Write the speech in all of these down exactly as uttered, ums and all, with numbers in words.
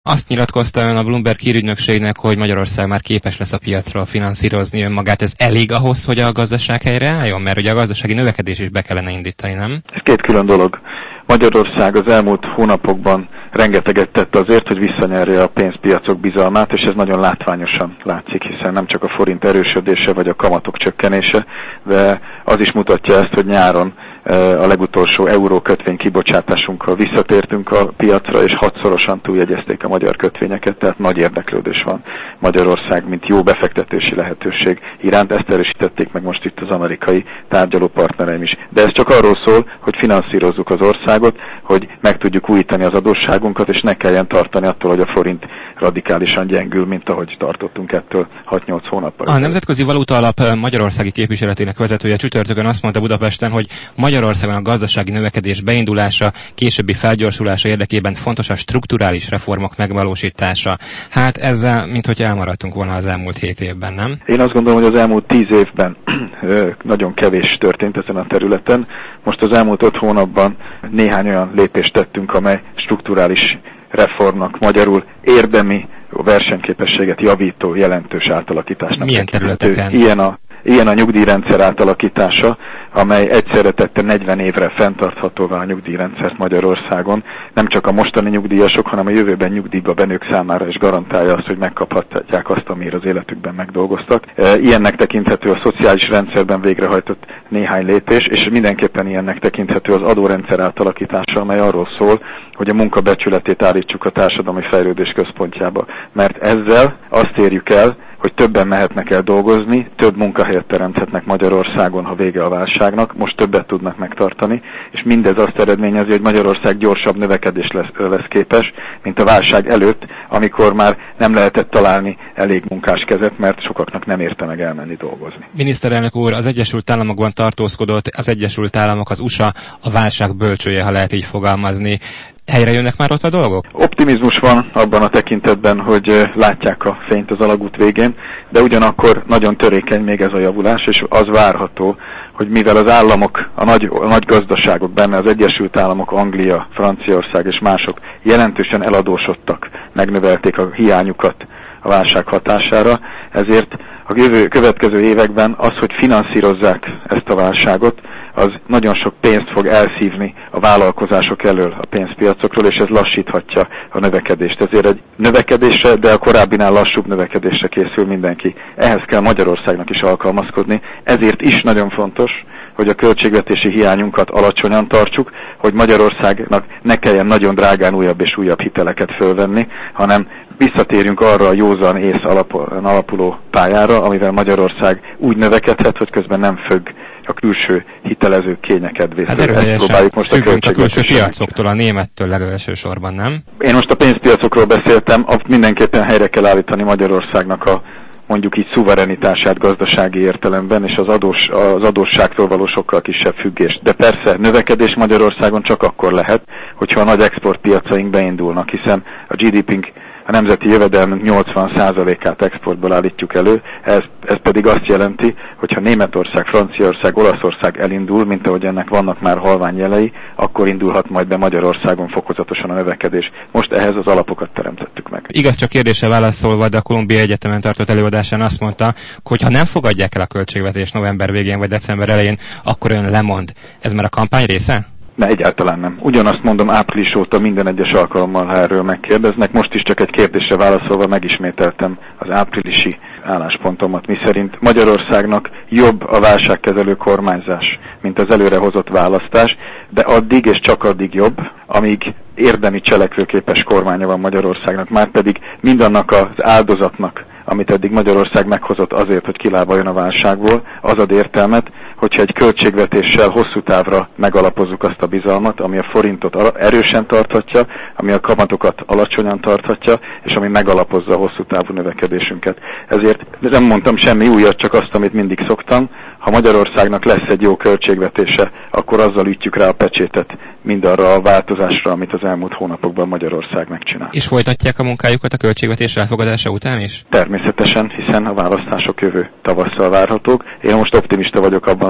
Azt nyilatkozta ön a Bloomberg hírügynökségnek, hogy Magyarország már képes lesz a piacról finanszírozni önmagát. Ez elég ahhoz, hogy a gazdaság helyreálljon? Mert ugye a gazdasági növekedés is be kellene indítani, nem? Ez két külön dolog. Magyarország az elmúlt hónapokban rengeteget tett azért, hogy visszanyerje a pénzpiacok bizalmát, és ez nagyon látványosan látszik, hiszen nem csak a forint erősödése vagy a kamatok csökkenése, de az is mutatja ezt, hogy nyáron a legutolsó eurókötvény kibocsátásunkkal visszatértünk a piacra, és hatszorosan túljegyezték a magyar kötvényeket, tehát nagy érdeklődés van Magyarország, mint jó befektetési lehetőség iránt. Ezt erősítették meg most itt az amerikai tárgyalópartnereim is. De ez csak arról szól, hogy finanszírozzuk az országot, hogy meg tudjuk újítani az adósságunkat, és ne kelljen tartani attól, hogy a forint radikálisan gyengül, mint ahogy tartottunk ettől hat-nyolc hónappal. A Nemzetközi Valuta Alap magyarországi képviseletének vezetője csütörtökön azt mondta Budapesten, hogy Magyarországon a gazdasági növekedés beindulása, későbbi felgyorsulása érdekében fontos a strukturális reformok megvalósítása. Hát ezzel, minthogy elmaradtunk volna az elmúlt hét évben, nem? Én azt gondolom, hogy az elmúlt tíz évben nagyon kevés történt ezen a területen. Most az elmúlt öt hónapban néhány olyan lépést tettünk, amely strukturális reformnak, magyarul érdemi versenyképességet javító jelentős átalakításnak. Milyen területeken? Ilyen a Ilyen a nyugdíjrendszer átalakítása, amely egyszerre tette negyven évre fenntarthatóvá a nyugdíjrendszert Magyarországon. Nem csak a mostani nyugdíjasok, hanem a jövőben nyugdíjba benők számára is garantálja azt, hogy megkaphatják azt, amiért az életükben megdolgoztak. Ilyennek tekinthető a szociális rendszerben végrehajtott néhány lépés, és mindenképpen ilyennek tekinthető az adórendszer átalakítása, amely arról szól, hogy a munka becsületét állítsuk a társadalmi fejlődés központjába. Mert ezzel azt érjük el, hogy többen mehetnek el dolgozni, több munkahelyet teremthetnek Magyarországon, ha vége a válságnak, most többet tudnak megtartani, és mindez azt eredményezi, hogy Magyarország gyorsabb növekedés lesz, lesz képes, mint a válság előtt, amikor már nem lehetett találni elég munkáskezet, mert sokaknak nem érte meg elmenni dolgozni. Miniszterelnök úr, az Egyesült Államokban tartózkodott, az Egyesült Államok, az u es á a válság bölcsője, ha lehet így fogalmazni. Helyre jönnek már ott a dolgok? Optimizmus van abban a tekintetben, hogy látják a fényt az alagút végén, de ugyanakkor nagyon törékeny még ez a javulás, és az várható, hogy mivel az államok, a nagy, a nagy gazdaságok, benne az Egyesült Államok, Anglia, Franciaország és mások jelentősen eladósodtak, megnövelték a hiányukat a válság hatására, ezért a jövő, következő években az, hogy finanszírozzák ezt a válságot, az nagyon sok pénzt fog elszívni a vállalkozások elől a pénzpiacokról, és ez lassíthatja a növekedést. Ezért egy növekedésre, de a korábbinál lassúbb növekedésre készül mindenki. Ehhez kell Magyarországnak is alkalmazkodni. Ezért is nagyon fontos, hogy a költségvetési hiányunkat alacsonyan tartsuk, hogy Magyarországnak ne kelljen nagyon drágán újabb és újabb hiteleket fölvenni, hanem visszatérjünk arra a józan ész alapuló pályára, amivel Magyarország úgy növekedhet, hogy közben nem függ a külső hitelezők kényekedvétől. Hát ezt próbáljuk most a költségvetési a külső piacoktól, a némettől legelső sorban, nem? Én most a pénzpiacokról beszéltem, azt mindenképpen helyre kell állítani Magyarországnak a mondjuk így szuverenitását gazdasági értelemben, és az, adós, az adósságtól való sokkal kisebb függés. De persze növekedés Magyarországon csak akkor lehet, hogyha a nagy exportpiacaink beindulnak, hiszen a gé dé pé-nk, a nemzeti jövedelmünk nyolcvan százalékát exportból állítjuk elő, ez, ez pedig azt jelenti, hogy ha Németország, Franciaország, Olaszország elindul, mint ahogy ennek vannak már halvány jelei, akkor indulhat majd be Magyarországon fokozatosan a növekedés. Most ehhez az alapokat teremtettük meg. Igaz, csak kérdésre válaszolva, de a Columbia Egyetemen tartott előadásán azt mondta, hogy ha nem fogadják el a költségvetést november végén vagy december elején, akkor ön lemond. Ez már a kampány része? Ne, egyáltalán nem. Ugyanazt mondom április óta minden egyes alkalommal, ha erről megkérdeznek. Most is csak egy kérdésre válaszolva megismételtem az áprilisi álláspontomat, miszerint Magyarországnak jobb a válságkezelő kormányzás, mint az előrehozott választás, de addig és csak addig jobb, amíg érdemi cselekvőképes kormánya van Magyarországnak, márpedig mindannak az áldozatnak, amit eddig Magyarország meghozott azért, hogy kilábaljon a válságból, az ad értelmet, hogyha egy költségvetéssel hosszú távra megalapozzuk azt a bizalmat, ami a forintot erősen tarthatja, ami a kamatokat alacsonyan tarthatja, és ami megalapozza a hosszú távú növekedésünket. Ezért nem mondtam semmi újat, csak azt, amit mindig szoktam. Ha Magyarországnak lesz egy jó költségvetése, akkor azzal ütjük rá a pecsétet mindarra a változásra, amit az elmúlt hónapokban Magyarország megcsinál. És folytatják a munkájukat a költségvetés elfogadása után is? Természetesen, hiszen a választások jövő tavasszal várhatók. Én most optimista vagyok abban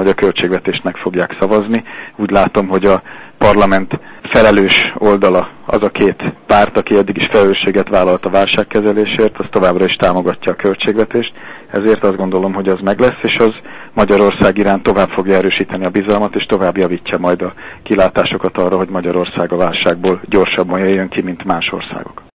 hogy a költségvetést meg fogják szavazni. Úgy látom, hogy a parlament felelős oldala, az a két párt, aki eddig is felelősséget vállalt a válságkezelésért, az továbbra is támogatja a költségvetést, ezért azt gondolom, hogy az meg lesz, és az Magyarország iránt tovább fogja erősíteni a bizalmat, és tovább javítja majd a kilátásokat arra, hogy Magyarország a válságból gyorsabban jöjjön ki, mint más országok.